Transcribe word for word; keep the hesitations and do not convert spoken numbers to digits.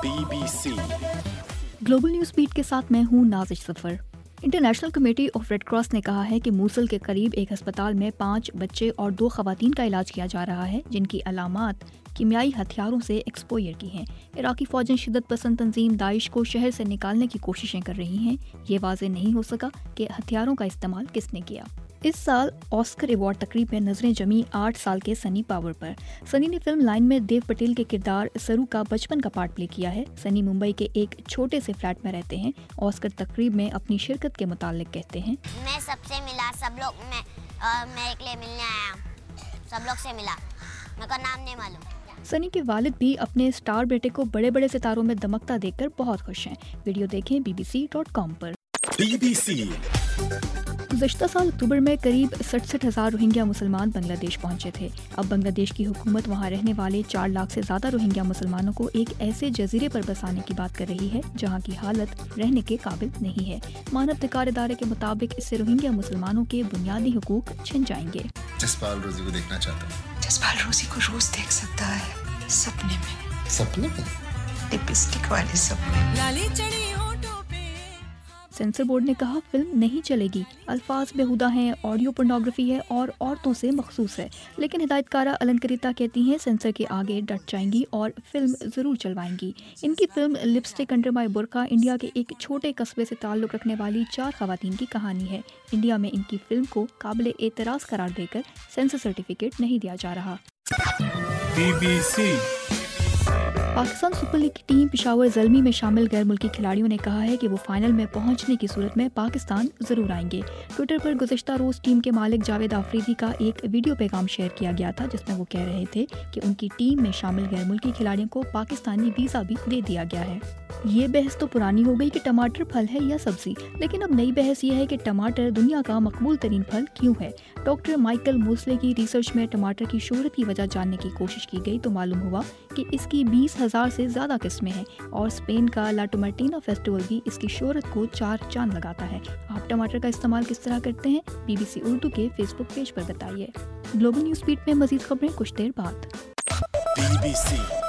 B B C global news beat के साथ मैं हूँ Nazish Safar. International Committee of Red Cross ने कहा है कि मूसल के करीब एक अस्पताल में पाँच बच्चे और दो खवातीन का इलाज किया जा रहा है जिनकी अलामात कीमियाई हथियारों से एक्सपोजर की हैं। इराकी फौजें शिद्दत पसंद तंजीम दाइश को शहर से निकालने की कोशिशें कर रही हैं। ये वाज़ेह नहीं हो सका कि हथियारों का इस्तेमाल किसने किया। इस साल ऑस्कर अवार्ड तकरीब में नजरें जमी आठ साल के सनी पावर पर। सनी ने फिल्म लाइन में देव पटेल के किरदार सरू का बचपन का पार्ट प्ले किया है। सनी मुंबई के एक छोटे से फ्लैट में रहते हैं। ऑस्कर तकरीब में अपनी शिरकत के मुतालिक कहते हैं, मैं सबसे मिला, सब लोग मैं आ, मेरे के लिए मिलने आया, सब लोग से मिला, मेरे को नाम नहीं मालूम। सनी के वालिद भी अपने स्टार बेटे को बड़े बड़े सितारों में दमकता देखकर बहुत खुश हैं। वीडियो देखें B B C dot com पर। बी बी सी गुज़श्ता साल अक्टूबर में करीब सड़सठ हजार रोहिंग्या मुसलमान बांग्लादेश पहुंचे थे। अब बांग्लादेश की हुकूमत वहां रहने वाले चार लाख से ज्यादा रोहिंग्या मुसलमानों को एक ऐसे जजीरे पर बसाने की बात कर रही है जहां की हालत रहने के काबिल नहीं है। मानवाधिकार इदारे के मुताबिक इससे रोहिंग्या मुसलमानों के बुनियादी हुकूक छिन जाएंगे। जसपाल रोजी को देखना चाहता हूँ। जसपाल रोजी को रोज देख सकता है, सपने में। सपने में? लिपस्टिक वाले सपने। सेंसर बोर्ड ने कहा फिल्म नहीं चलेगी, अल्फाज बेहुदा हैं, ऑडियो पोर्नोग्राफी है और औरतों से मखसूस है। लेकिन हिदायतकारा अलंकरिता कहती हैं सेंसर के आगे डट जाएंगी और फिल्म ज़रूर चलवाएंगी। इनकी फिल्म लिपस्टिक अंडर माई बुर्का इंडिया के एक छोटे कस्बे से ताल्लुक़ रखने वाली चार खवातीन की कहानी है। इंडिया में इनकी फिल्म को काबिल एतराज़ करार देकर सेंसर सर्टिफिकेट नहीं दिया जा रहा। B B C Pakistan Super League की टीम पेशावर ज़ल्मी में शामिल गैर मुल्की खिलाड़ियों ने कहा है कि वो फाइनल में पहुंचने की सूरत में पाकिस्तान ज़रूर आएंगे। ट्विटर पर गुज़श्ता रोज़ टीम के मालिक जावेद आफरीदी का एक वीडियो पैगाम शेयर किया गया था जिसमें वो कह रहे थे कि उनकी टीम में शामिल गैर मुल्की खिलाड़ियों को पाकिस्तानी वीज़ा भी दे दिया गया है। ये बहस तो पुरानी हो गई कि टमाटर फल है या सब्जी, लेकिन अब नई बहस ये है कि टमाटर दुनिया का मकबूल तरीन फल क्यों है। डॉक्टर माइकल मोसले की रिसर्च में टमाटर की शोहरत की वजह जानने की कोशिश की गई तो मालूम हुआ कि इसकी बीस हजार से ज्यादा किस्में हैं और स्पेन का ला टोमेटिना फेस्टिवल भी इसकी शोहरत को चार चांद लगाता है। आप टमाटर का इस्तेमाल किस तरह करते हैं, बी बी सी उर्दू के फेसबुक पेज पर बताइए। ग्लोबल न्यूज़ बीट में मजीद खबरें कुछ देर बाद। बी बी सी